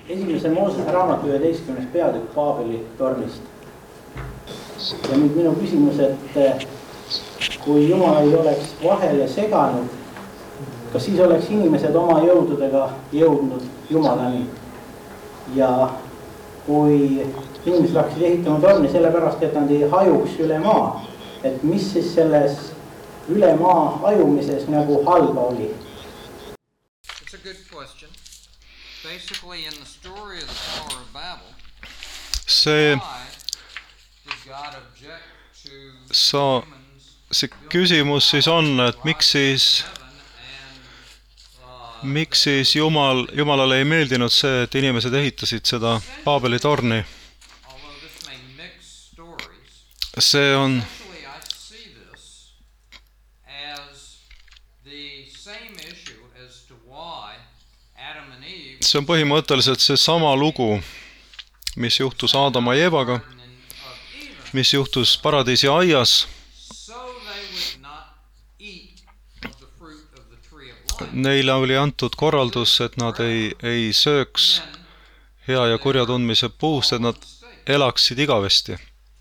esimese Moosese raamatu 11. peatükk Paabeli tornist. Ja nüüd minu küsimus, et kui Jumal ei oleks vahele seganud, kas siis oleks inimesed oma jõududega jõudnud Jumalani? Ja kui inimesed hakkasid ehitama torni sellepärast, et nad ei hajuks üle maa, et mis siis selles üle maa hajumises nagu halba oli? It's a good question. Basically in the story of the Tower of Babel, why did God object to see küsimus siis on, et miks siis Jumalale ei meeldinud see, et inimesed ehitasid seda Paabeli torni. See on põhimõtteliselt see sama lugu, mis juhtus Aadama ja Eevaga, mis juhtus paradiisi aias. Neile oli antud korraldus, et nad ei sööks hea ja kurja tundmise puust, et nad elaksid igavesti.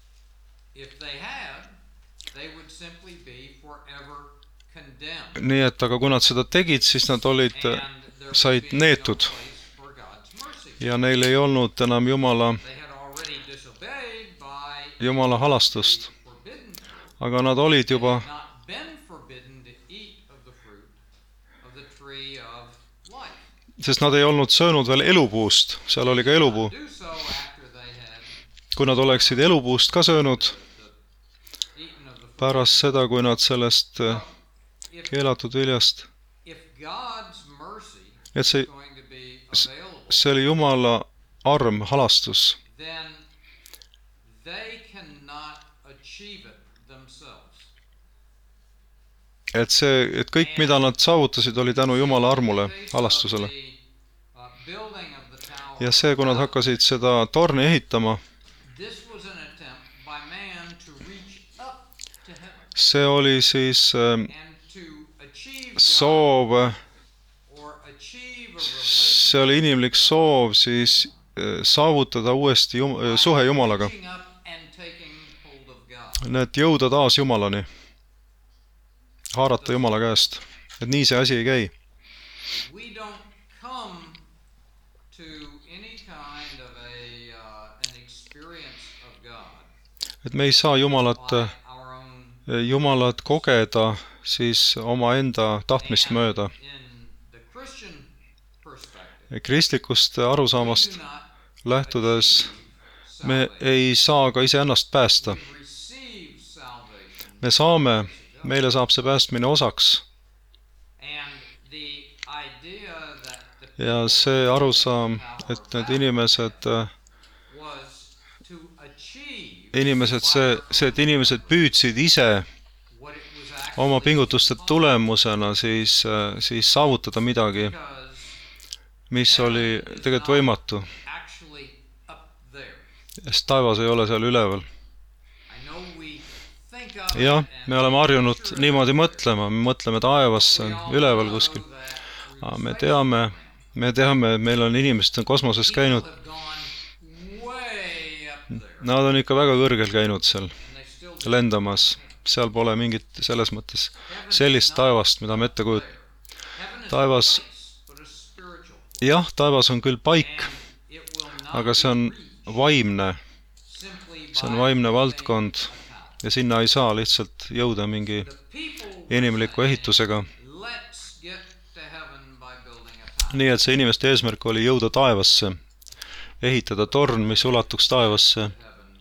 Nii et, aga kui nad seda tegid, siis nad said neetud. Ja neil ei olnud enam Jumala halastust. Aga nad olid juba sest nad ei olnud söönud veel elupuust, seal oli ka elupuu. Kui nad oleksid elupuust ka söönud, pärast seda, kui nad sellest keelatud viljast, et see oli Jumala arm, halastus. Et kõik, mida nad saavutasid, oli tänu Jumala armule, halastusele. Ja see, kui nad hakkasid seda torni ehitama, see oli siis soov, see oli inimlik soov siis saavutada uuesti suhe Jumalaga. Need jõuda taas Jumalani. Haarata Jumala käest. Et nii see asi ei käi. Et me ei saa Jumalat kogeda siis oma enda tahtmist mööda. Kristlikust arusaamast lähtudes me ei saa ka iseennast päästa. Me saame, meile saab see päästmine osaks. Ja see arusaam, et need et inimesed püüdsid ise oma pingutuste tulemusena siis saavutada midagi, mis oli tegelikult võimatu. Sest taevas ei ole seal üleval. Jah, me oleme harjunud niimoodi mõtlema. Me mõtleme taevasse, üleval kuskil. Me teame, et meil on inimesed kosmoses käinud. Nad on ikka väga kõrgel käinud seal, lendamas. Seal pole mingit selles mõttes sellist taevast, mida me ette kujutame. Taevas on küll paik, aga see on vaimne. See on vaimne valdkond ja sinna ei saa lihtsalt jõuda mingi inimliku ehitusega. Nii et see inimeste eesmärk oli jõuda taevasse, ehitada torn, mis ulatuks taevasse.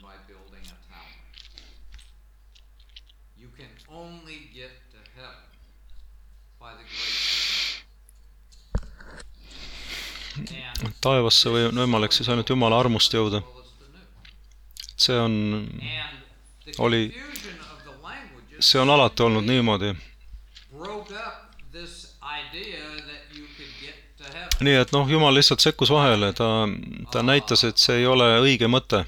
Taevasse või võimalik siis ainult Jumala armust jõuda. See on alati olnud niimoodi. Nii et Jumal lihtsalt sekkus vahele, ta näitas, et see ei ole õige mõte.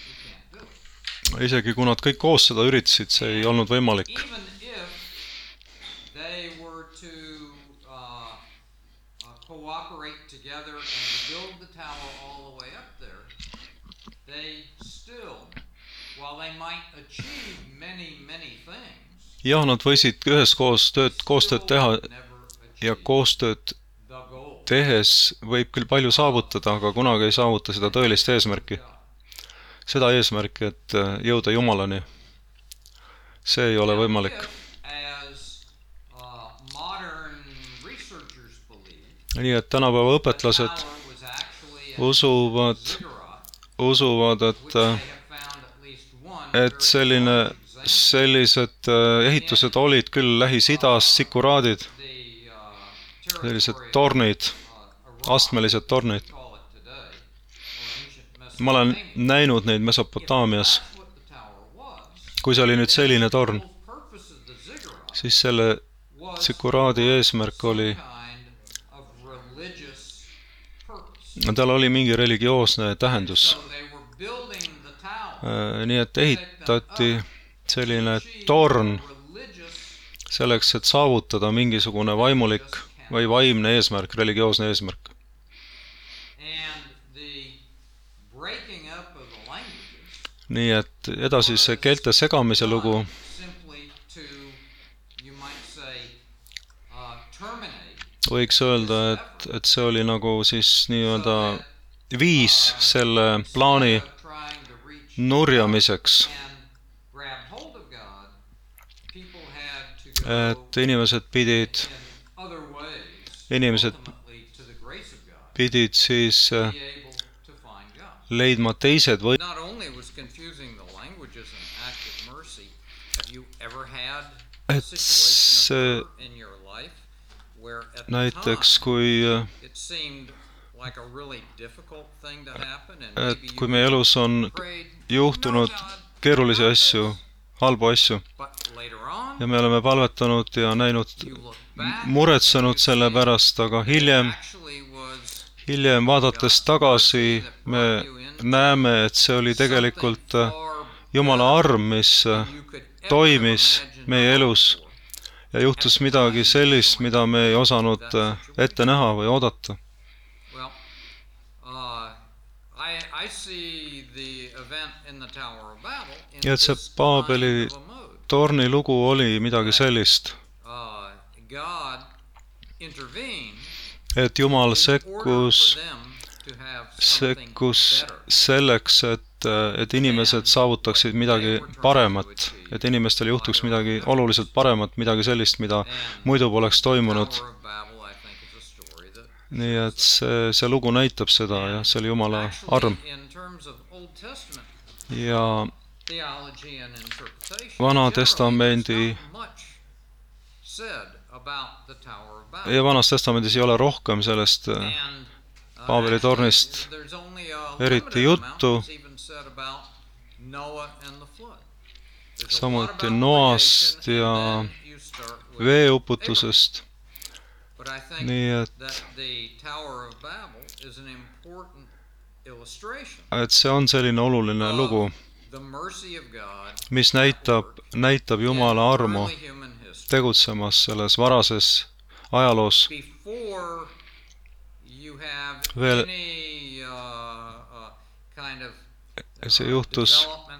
Isegi kui nad kõik koos seda üritasid, see ei olnud võimalik. jah, nad võisid üheskoos koostööd teha ja koostööd tehes võib küll palju saavutada, aga kunagi ei saavuta seda tõelist eesmärki. Seda eesmärki, et jõuda Jumalani. See ei ole võimalik. Nii et tänapäeva õpetlased usuvad, et sellised ehitused olid küll Lähis-Idas, sikuraadid, sellised tornid, astmelised tornid. Ma olen näinud neid Mesopotaamias. Kui see oli nüüd selline torn, siis selle sikuraadi eesmärk oli, tal oli mingi religioosne tähendus. Nii et ehitati selline torn selleks, et saavutada mingisugune vaimulik või vaimne eesmärk, religioosne eesmärk. Nii et edasi see keelte segamise lugu võiks öelda, et see oli nagu siis nii-öelda viis selle plaani nurjamiseks. Et inimesed pidid siis leidma teised või et see näiteks kui meie elus on juhtunud keerulisi asju, halbu asju ja me oleme palvetanud ja näinud, muretsenud selle pärast, aga hiljem vaadates tagasi me näeme, et see oli tegelikult Jumala arm, mis toimis meie elus ja juhtus midagi sellist, mida me ei osanud ette näha või oodata. Ja et see Paabeli torni lugu oli midagi sellist, et Jumal sekkus selleks, et inimesed saavutaksid midagi paremat, et inimestel juhtuks midagi oluliselt paremat, midagi sellist, mida muidu poleks toimunud. Nii et see lugu näitab seda ja see oli Jumala arm. Ja Vana Testamendi ja Vanas Testamendis ei ole rohkem sellest Paabeli tornist eriti juttu. Samuti Noast ja veeuputusest. Nii et see on selline oluline lugu, mis näitab Jumala armu tegutsemas selles varases ajaloos. Veel see juhtus,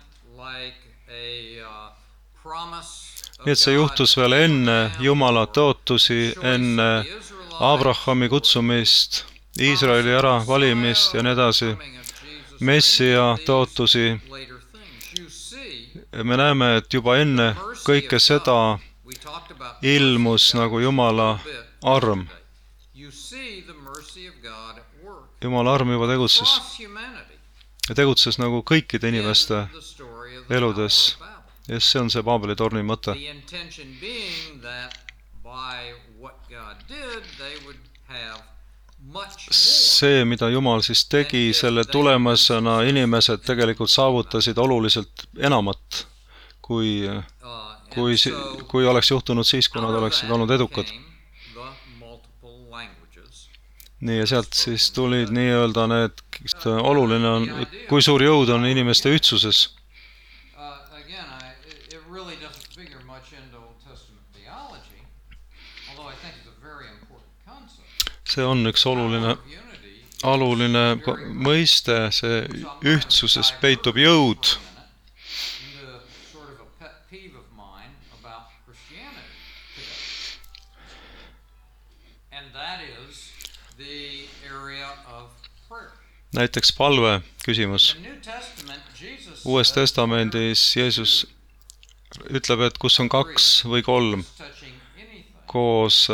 nii et see juhtus veel enne Jumala tõotusi, enne Abrahami kutsumist, Iisraeli äravalimist ja nii edasi, Messia tõotusi. Me näeme, et juba enne kõike seda ilmus nagu Jumala arm. Jumala arm juba tegutses. Ja tegutses nagu kõikide inimeste eludes. Ja see on see Paabeli torni mõte. See, mida Jumal siis tegi, selle tulemusena inimesed tegelikult saavutasid oluliselt enamat, kui oleks juhtunud siis, kui nad oleksid olnud edukad. Nii ja sealt siis tulid nii-öelda need, oluline on, kui suur jõud on inimeste ühtsuses. see on üks oluline mõiste, see ühtsuses peitub jõud. Näiteks palve küsimus. Uues testamendis Jeesus ütleb, et kus on 2 või 3 koos,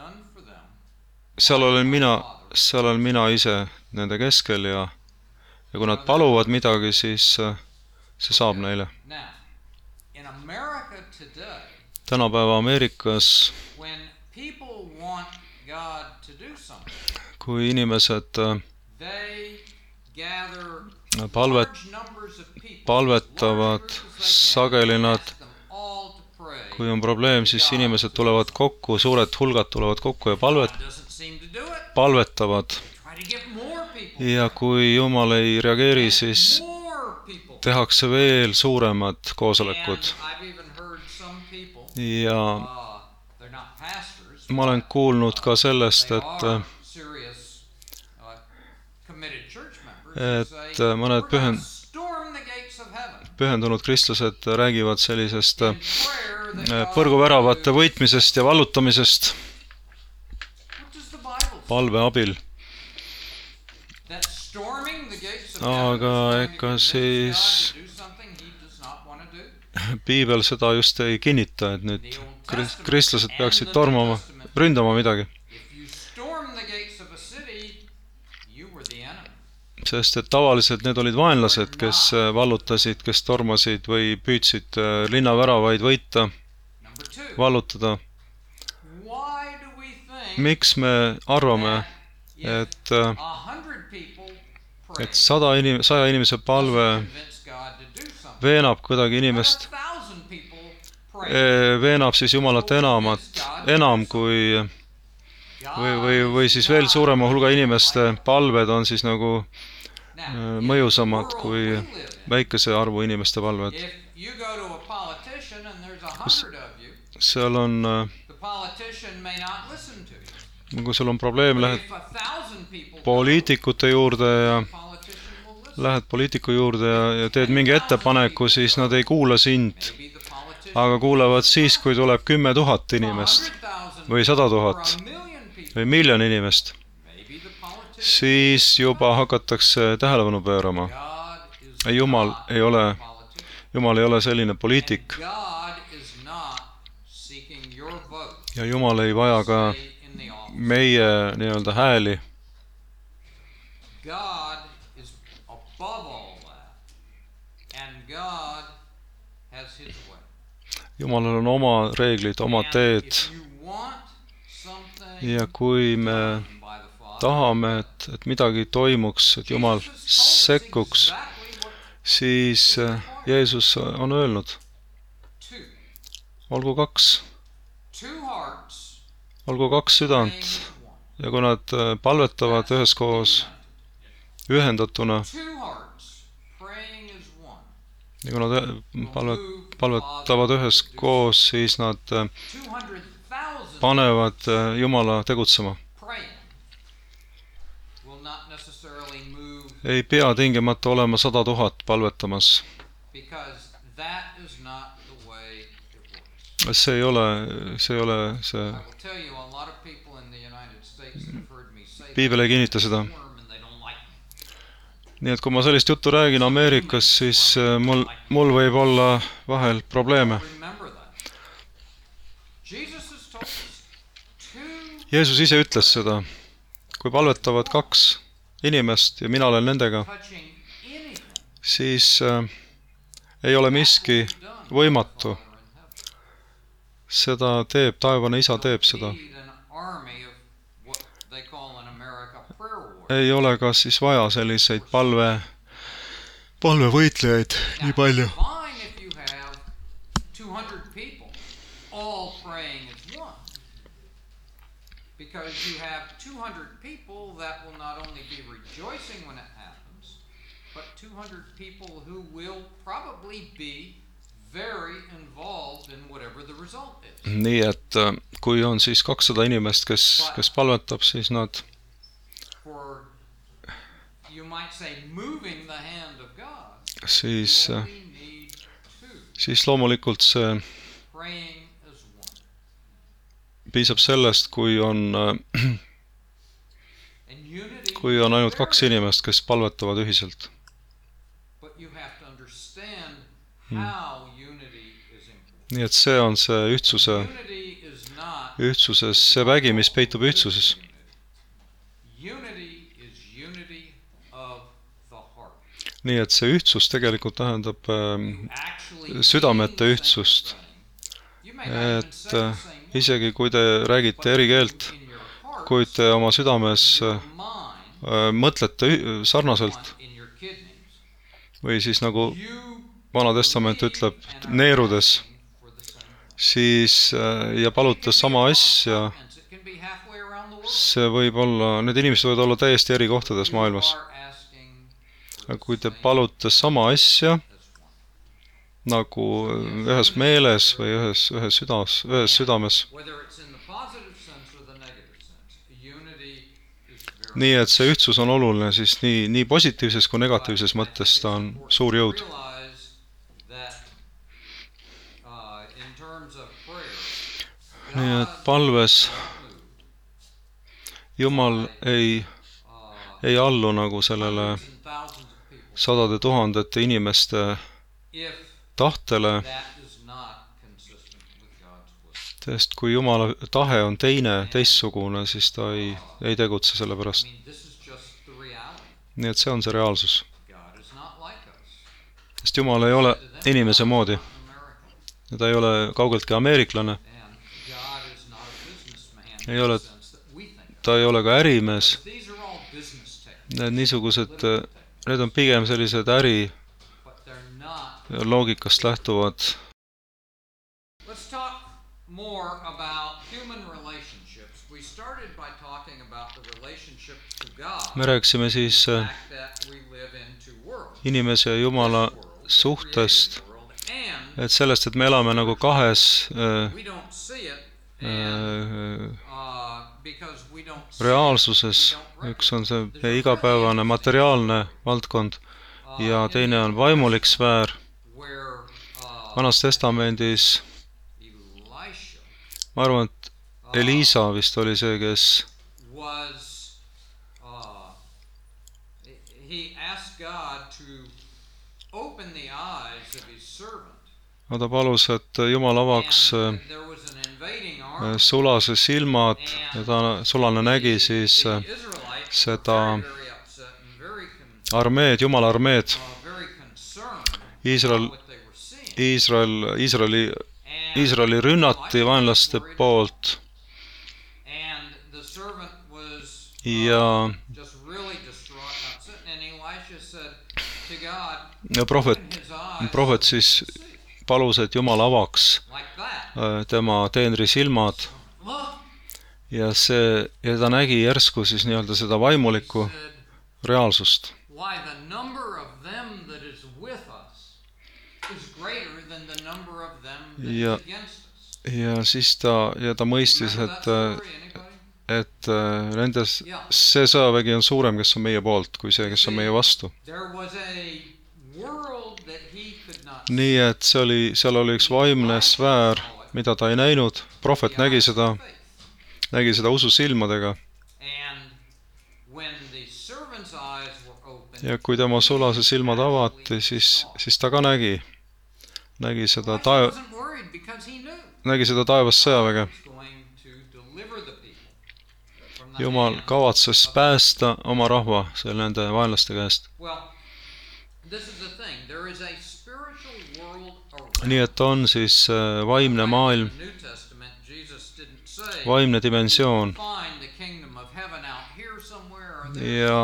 seal olen mina ise nende keskel ja kui nad paluvad midagi, siis see saab neile. Tänapäeva Ameerikas, kui inimesed palvetavad sageli nad, kui on probleem, siis inimesed tulevad kokku, suured hulgad tulevad kokku ja palvetavad. Ja kui Jumal ei reageeri, siis tehakse veel suuremad koosolekud. Ja ma olen kuulnud ka sellest, et mõned pühendunud kristlased räägivad sellisest põrguväravate võitmisest ja vallutamisest palve abil. Aga eka siis Piibel seda just ei kinnita, et nüüd kristlased peaksid ründama midagi. Sest et tavaliselt need olid vaenlased, kes vallutasid, kes tormasid või püüdsid linnaväravaid võita, vallutada. Miks me arvame, et 100 inimese palve veenab kuidagi inimest, veenab siis Jumalat enam kui või siis veel suurema hulga inimeste palved on siis nagu mõjusamad kui väikese arvu inimeste palved. Seal on, kui sul on probleem, lähed poliitiku juurde ja teed mingi ettepaneku, siis nad ei kuula sind, aga kuulevad siis, kui tuleb 10 000 inimest või 100 000 või miljon inimest. Siis juba hakatakse tähelepanu pöörama. Jumal ei ole selline poliitik. Ja Jumal ei vaja ka meie nii-öelda hääli. Jumalal on oma reeglid, oma teed. Ja kui me tahame, et midagi toimuks, et Jumal sekkuks, siis Jeesus on öelnud, olgu 2 südant ja kui nad palvetavad üheskoos ühendatuna ja kui nad palvetavad üheskoos, siis nad panevad Jumala tegutsema. Ei pea tingimata olema 100 000 palvetamas. See ei ole see. Piibel ei kinnita seda. Nii et kui ma sellist juttu räägin Ameerikas, siis mul võib olla vahel probleeme. Jeesus ise ütles seda, kui palvetavad 2 inimest ja mina olen nendega, siis ei ole miski võimatu. Seda teeb, taevane isa teeb seda. Ei ole ka siis vaja selliseid palvevõitlejaid nii palju. Because you have 200 people that will not only be rejoicing when it happens, but 200 people who will probably be very involved in whatever the result is. Nii et kui on siis 200 inimest, kes palvetab, siis nad siis loomulikult see piisab sellest, kui on ainult 2 inimest, kes palvetavad ühiselt. Nii et see on see ühtsuses, see vägi, mis peitub ühtsuses. Nii et see ühtsus tegelikult tähendab südamete ühtsust. Et isegi kui te räägite eri keelt, kuid te oma südames mõtlete sarnaselt või siis nagu Vana Testament ütleb neerudes, siis ja palutes sama asja, see võib olla, need inimesed võivad olla täiesti eri kohtades maailmas. Kui te palute sama asja, nagu ühes meeles või ühes südames, nii et see ühtsus on oluline, siis nii positiivses kui negatiivses mõttes ta on suur jõud. Nii et palves Jumal ei allu nagu sellele sadade tuhandete inimeste tahtele, sest kui Jumala tahe on teistsugune, siis ta ei tegutse selle pärast. Nii et see on see reaalsus. Sest Jumal ei ole inimese moodi. Ta ei ole kaugeltki ameeriklane. Ta ei ole ka ärimees. Need on pigem sellised äri loogikast lähtuvad. Me rääksime siis inimese ja Jumala suhtest, et sellest, et me elame nagu kahes reaalsuses. Üks on see igapäevane materiaalne valdkond ja teine on vaimulik sfäär. Vanas testamendis ma arvan, et Elisa vist oli see, kes ta palus, et Jumal avaks sulase silmad ja sulane nägi siis seda armeed, Jumala armeed. Iisraeli rünnati vaenlaste poolt ja prohvet siis palus, et Jumal avaks tema teenri silmad ja ta nägi järsku siis nii-öelda seda vaimulikku reaalsust. Ja siis ta mõistis, et see sõjavägi on suurem, kes on meie poolt, kui see, kes on meie vastu. Nii et seal oli üks vaimne sfäär, mida ta ei näinud. Prohvet nägi seda usu silmadega. Ja kui tema sulase silmad avati, siis ta ka nägi seda taevas sõjaväge. Jumal kavatses päästa oma rahva nende vaenlaste käest. Nii et on siis vaimne maailm, vaimne dimensioon. Ja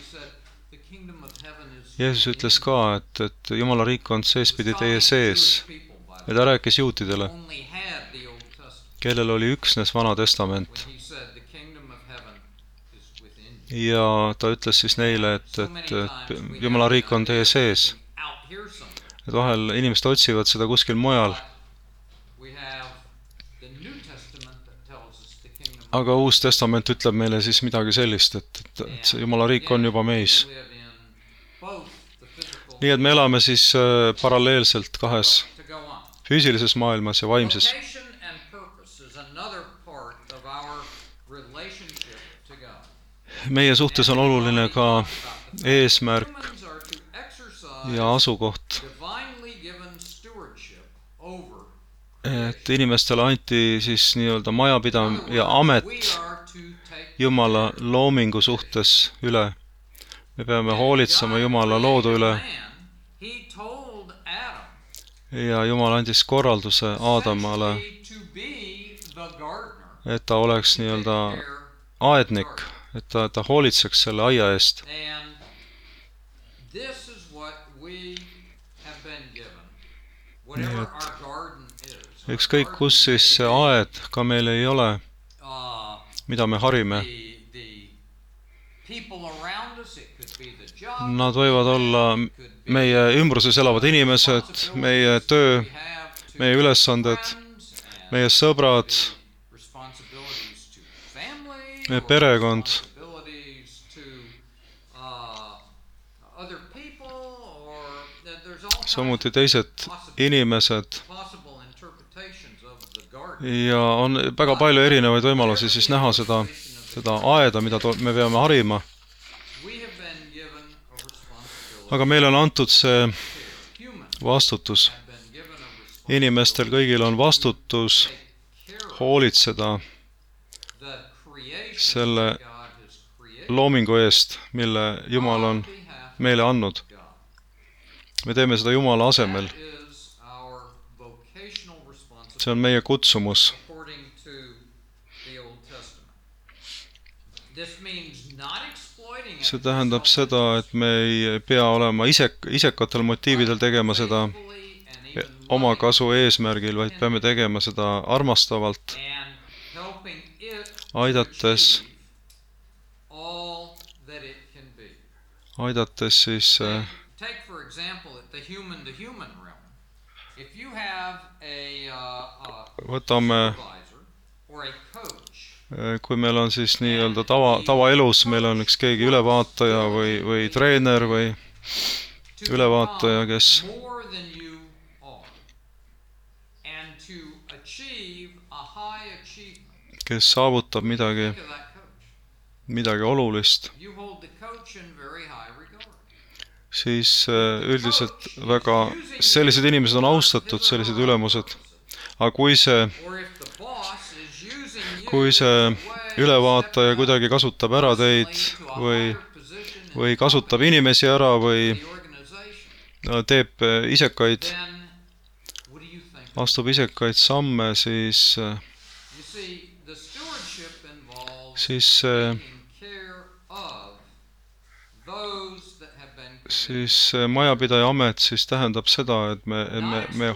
Jeesus ütles ka, et Jumala riik on seespidi teie sees. Ja ta rääkis juutidele, kellel oli üksnes Vana Testament. Ja ta ütles siis neile, et Jumala riik on teie sees. Et vahel inimesed otsivad seda kuskil mujal. aga Uus Testament ütleb meile siis midagi sellist, et see Jumala riik on juba meis. Nii et me elame siis paralleelselt kahes füüsilises maailmas ja vaimses. Meie suhtes on oluline ka eesmärk ja asukoht. Et inimestele anti siis nii-öelda majapidam ja amet Jumala loomingu suhtes üle. Me peame hoolitsema Jumala loodu üle. Ja Jumal andis korralduse Aadamale, et ta oleks nii-öelda aednik, et ta hoolitseks selle aia eest. Nii et ükskõik kus siis see aed ka meil ei ole, mida me harime. Nad võivad olla meie ümbruses elavad inimesed, meie töö, meie ülesanded, meie sõbrad, meie perekond, samuti teised inimesed. Ja on väga palju erinevaid võimalusi siis näha seda aeda, mida me peame harima. Aga meile on antud see vastutus. Inimestel kõigil on vastutus hoolitseda selle loomingu eest, mille Jumal on meile andnud. Me teeme seda Jumala asemel. See on meie kutsumus. See tähendab seda, et me ei pea olema isekatel motiividel tegema seda oma kasu eesmärgil, vaid peame tegema seda armastavalt, aidates siis võtame, kui meil on siis nii-öelda tavaelus, meil on üks keegi ülevaataja või treener või ülevaataja, kes saavutab midagi olulist, siis üldiselt väga sellised inimesed on austatud, sellised ülemused. Aga kui see ülevaataja kuidagi kasutab ära teid või kasutab inimesi ära või teeb isekaid, astub isekaid samme, siis majapidaja amet siis tähendab seda, et me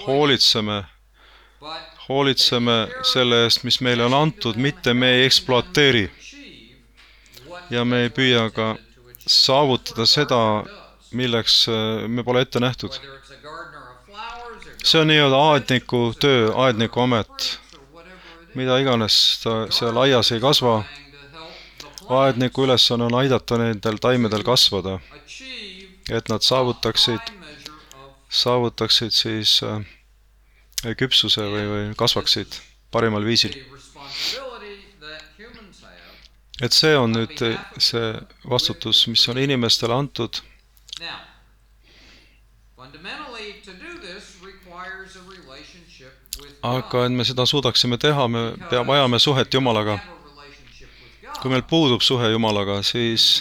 hoolitseme selle eest, mis meile on antud, mitte me ei ekspluateeri. Ja me ei püüa ka saavutada seda, milleks me pole ette nähtud. See on nii-öelda aedniku töö, aedniku amet. Mida iganes ta seal aias ei kasva, aedniku ülesanne on aidata nendel taimedel kasvada, et nad saavutaksid siis küpsuse või kasvaksid parimal viisil. Et see on nüüd see vastutus, mis on inimestele antud. Aga et me seda suudaksime teha, me vajame suhet Jumalaga. Kui meil puudub suhe Jumalaga, siis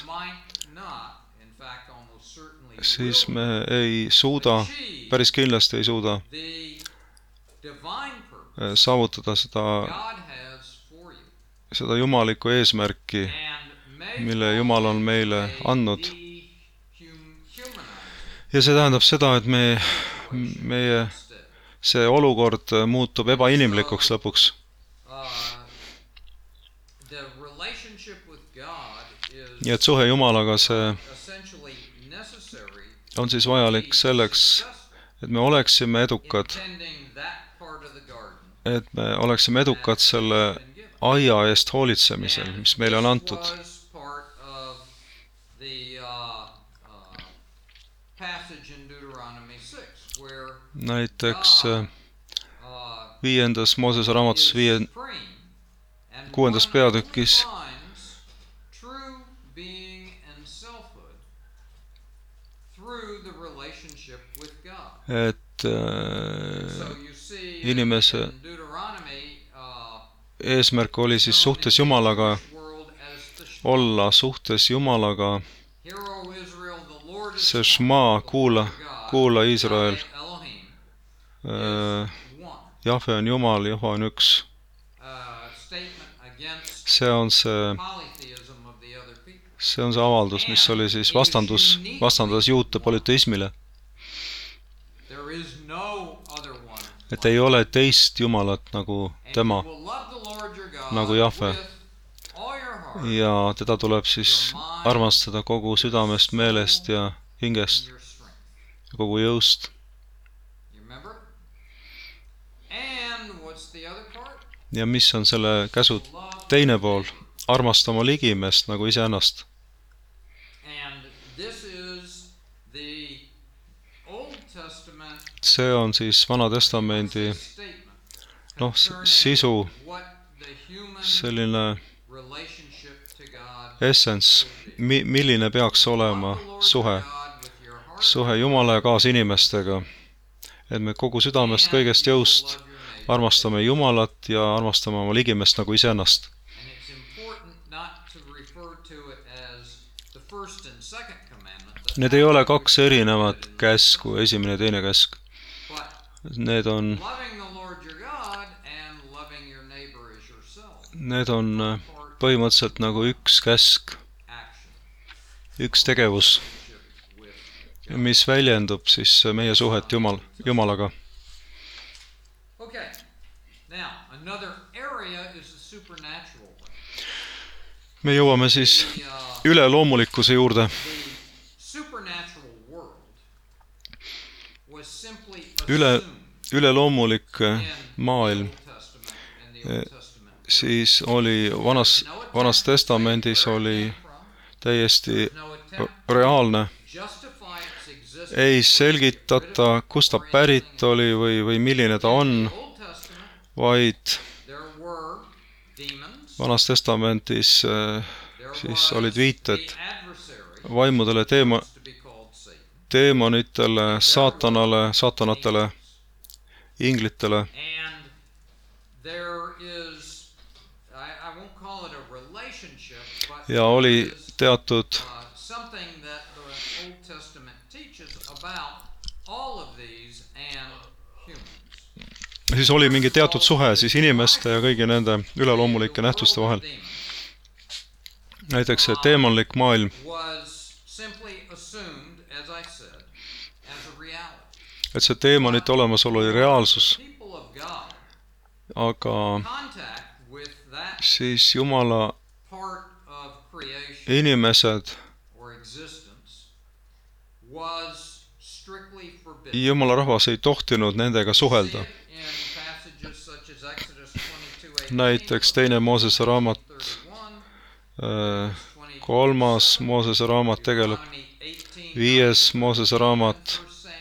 me ei suuda, päris kindlasti ei suuda saavutada seda jumalikku eesmärki, mille Jumal on meile andnud. Ja see tähendab seda, et meie see olukord muutub ebainimlikuks lõpuks. Ja et suhe Jumalaga see on siis vajalik selleks, et me oleksime edukad, selle aia eest hoolitsemisel, mis meile on antud. Näiteks 5. Moosese raamatus 6. peatükis et inimese eesmärk oli siis suhtes Jumalaga, olla suhtes Jumalaga. See šma, kuula Iisrael. Jahve on Jumal, Jahve on üks. See on see avaldus, mis oli siis vastandas juute polüteismile. Et ei ole teist Jumalat nagu tema, nagu Jahve. Ja teda tuleb siis armastada kogu südamest, meelest ja hingest, kogu jõust. Ja mis on selle käsu teine pool? Armasta oma ligimest nagu iseennast. See on siis Vana Testamendi sisu, selline essence, milline peaks olema suhe Jumala ja kaasinimestega. Et me kogu südamest, kõigest jõust armastame Jumalat ja armastame oma ligimest nagu iseennast. Need ei ole kaks erinevat käsku, esimene ja teine käsk. Need on põhimõtteliselt nagu üks käsk, üks tegevus, mis väljendub siis meie suhet Jumalaga. Me jõuame siis üleloomulikkuse juurde. Üleloomulik maailm siis oli vanas testamendis oli täiesti reaalne. Ei selgitata, kust ta pärit oli või milline ta on, vaid vanas testamendis siis olid viited vaimudele, teemonitele, saatanatele, inglitele. Ja oli teatud siis oli mingi teatud suhe siis inimeste ja kõigi nende üleloomulike nähtuste vahel. Näiteks see teemonlik maailm et see teemonite olemasolu oli reaalsus, aga siis Jumala inimesed, Jumala rahvas ei tohtinud nendega suhelda. Näiteks 2. Moosese raamat, 3. Moosese raamat tegeleb, 5. Moosese raamat,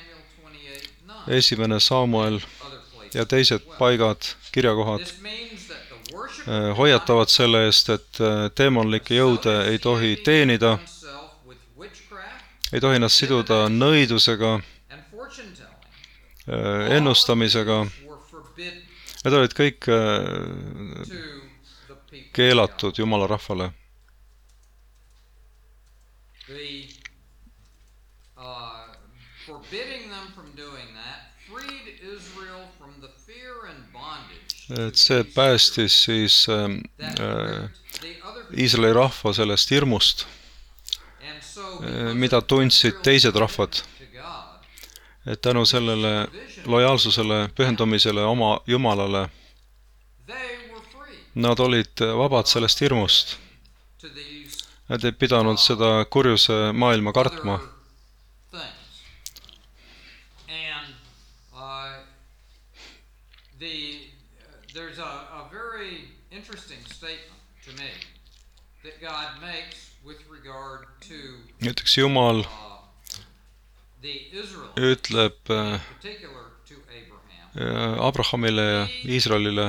1. Samuel ja teised paigad, kirjakohad hoiatavad selle eest, et teemonlikke jõude ei tohi teenida, ei tohi nad siduda nõidusega, ennustamisega. Need olid kõik keelatud Jumala rahvale. Et see päästis siis Iisraeli rahva sellest hirmust, mida tundsid teised rahvad. Et tänu sellele lojaalsusele, pühendumisele oma Jumalale, nad olid vabad sellest hirmust. Nad ei pidanud seda kurjuse maailma kartma. näiteks Jumal ütleb Abrahamile ja Iisraelile,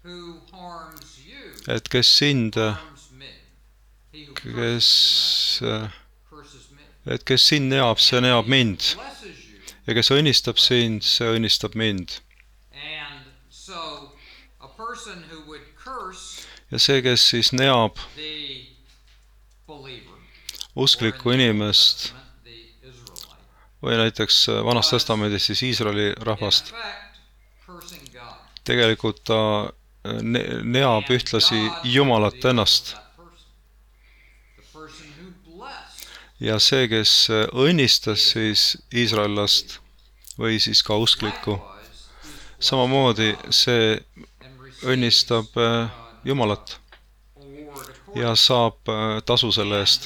et kes sind neab, see neab mind. Ja kes õnnistab sind, see õnnistab mind. Ja see, kes siis neab usklikku inimest või näiteks Vanas Testamendis siis Iisraeli rahvast, tegelikult ta neab ühtlasi Jumalat ennast. Ja see, kes õnnistas siis iisraellast või siis ka usklikku, samamoodi see õnnistab Jumalat ja saab tasu selle eest.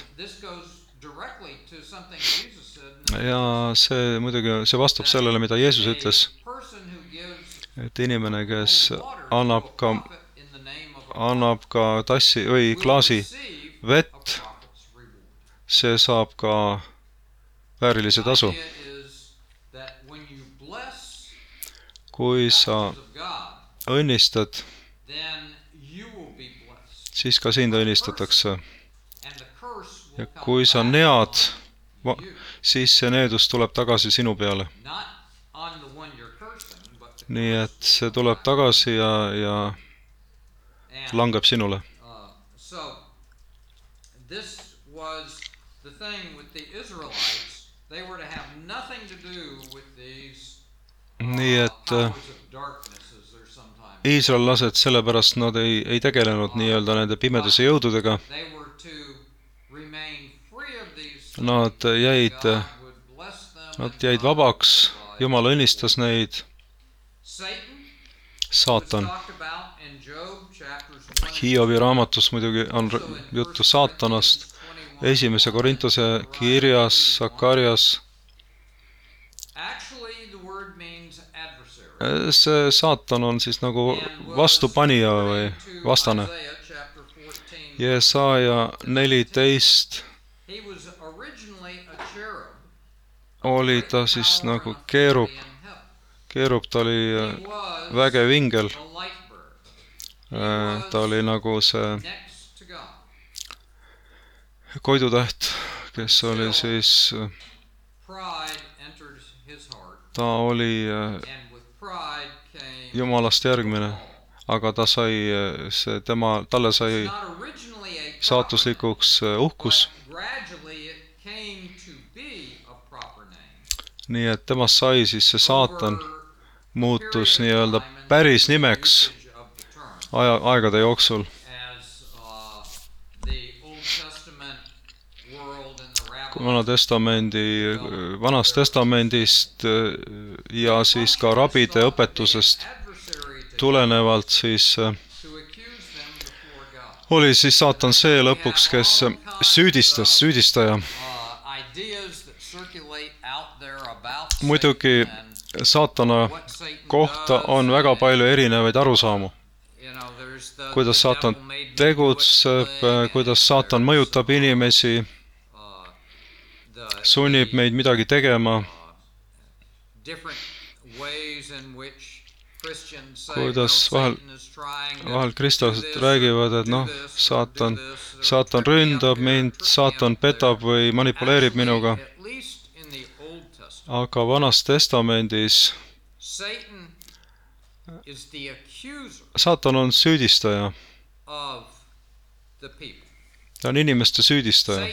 Ja see muidugi, see vastab sellele, mida Jeesus ütles, et inimene, kes annab ka tassi või klaasi vett, see saab ka väärilise tasu. Kui sa õnnistad, siis ka sind õnnistatakse. Ja kui sa nead, siis see needus tuleb tagasi sinu peale. Nii et see tuleb tagasi ja langeb sinule. Nii et iisraellased sellepärast nad ei tegelenud nii-öelda nende pimeduse jõududega. Nad jäid vabaks, Jumal õnnistas neid. Saatan. Hiobi raamatus muidugi on juttu saatanast. 1. Korintuse kirjas Sakarias. See saatan on siis nagu vastupanija või vastane. Jesaja 14 oli ta siis nagu keerub, ta oli vägev ingel. Ta oli nagu see koidutäht, kes oli siis, ta oli Jumalast järgmine, aga ta sai, talle sai saatuslikuks uhkus. Nii et temast sai siis see saatan muutus nii-öelda päris nimeks aegade jooksul. Vanast testamendist ja siis ka rabide õpetusest tulenevalt siis oli siis saatan see lõpuks, kes süüdistaja. Muidugi saatana kohta on väga palju erinevaid arusaamu. Kuidas saatan tegutseb, kuidas saatan mõjutab inimesi, sunnib meid midagi tegema, kuidas vahel kristlased räägivad, et noh, saatan ründab mind, saatan petab või manipuleerib minuga. Aga Vanas Testamendis saatan on süüdistaja. Ta on inimeste süüdistaja.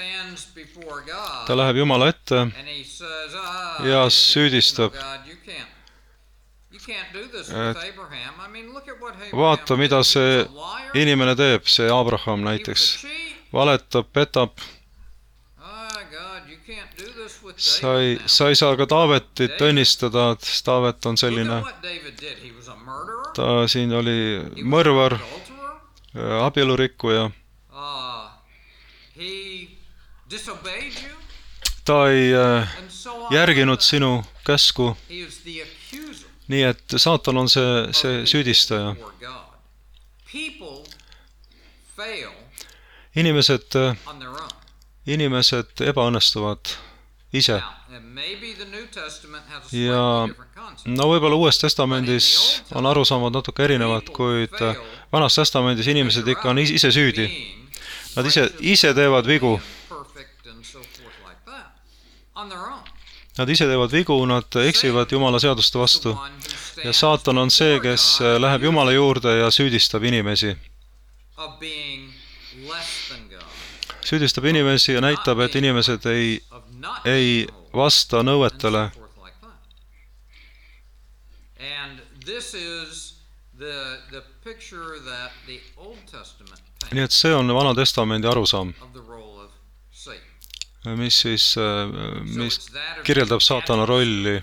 Ta läheb Jumala ette ja süüdistab. Vaata, mida see inimene teeb, see Abraham näiteks. Valetab, petab. Sa ei saa ka Taavetit õnnistada, et Taavet on selline. Ta siin oli mõrvar, abielurikkuja. Ta ei järginud sinu käsku. Nii et saatan on see süüdistaja. inimesed ebaõnnestuvad ise. Ja no võib-olla Uues Testamendis on arusaamad natuke erinevad, kuid Vanas Testamendis inimesed ikka on ise süüdi. Nad ise teevad vigu. Nad ise teevad vigu, nad eksivad Jumala seaduste vastu. Ja saatan on see, kes läheb Jumala juurde ja süüdistab inimesi. Süüdistab inimesi ja näitab, et inimesed ei vasta nõuetele. Nii et see on Vana Testamendi arusaam, mis kirjeldab saatana rolli.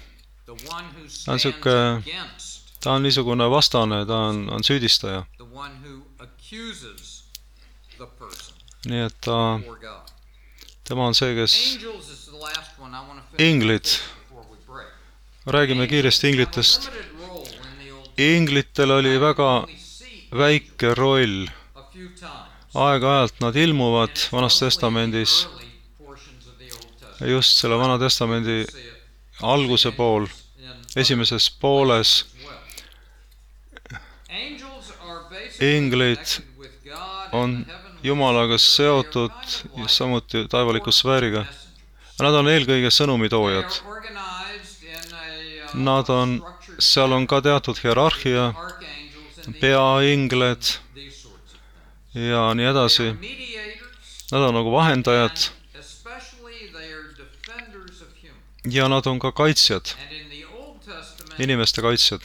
Ta on niisugune vastane, ta on süüdistaja. Nii et tema on see, kes inglid. Räägime kiiresti inglitest. Inglitel oli väga väike roll. Aeg-ajalt nad ilmuvad Vanas Testamendis. Just selle Vana Testamendi alguse pool, esimeses pooles. Inglid on Jumalaga seotud ja samuti taevaliku sfääriga. Nad on eelkõige sõnumitoojad. Seal on ka teatud hierarhia, peaingled ja nii edasi. Nad on nagu vahendajad ja nad on ka kaitsjad, inimeste kaitsjad.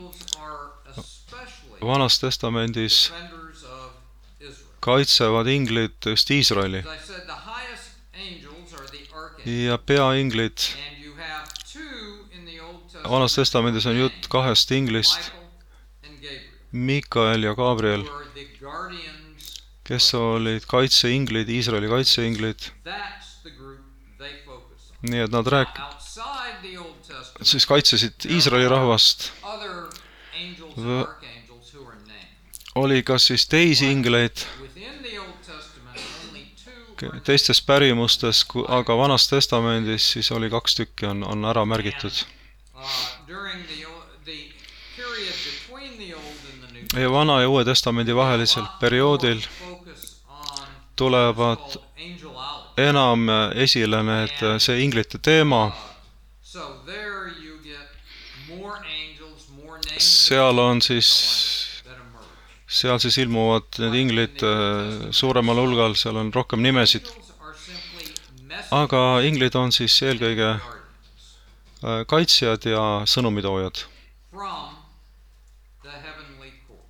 Vanas Testamendis kaitsevad inglid just Iisraeli. Ja peainglid, Vanas Testamendis on jutt kahest inglist, Mikael ja Gabriel, kes olid kaitseinglid, Iisraeli kaitseinglid. Nii et nad siis kaitsesid Iisraeli rahvast. Oli kas siis teisi ingleid teistes pärimustes, aga Vanas Testamendis siis oli 2 tükki on ära märgitud. Ja Vana ja Uue Testamendi vahelisel perioodil tulevad enam esile see inglite teema. Seal siis ilmuvad need inglid suuremal hulgal, seal on rohkem nimesid. Aga inglid on siis eelkõige kaitsjad ja sõnumitoojad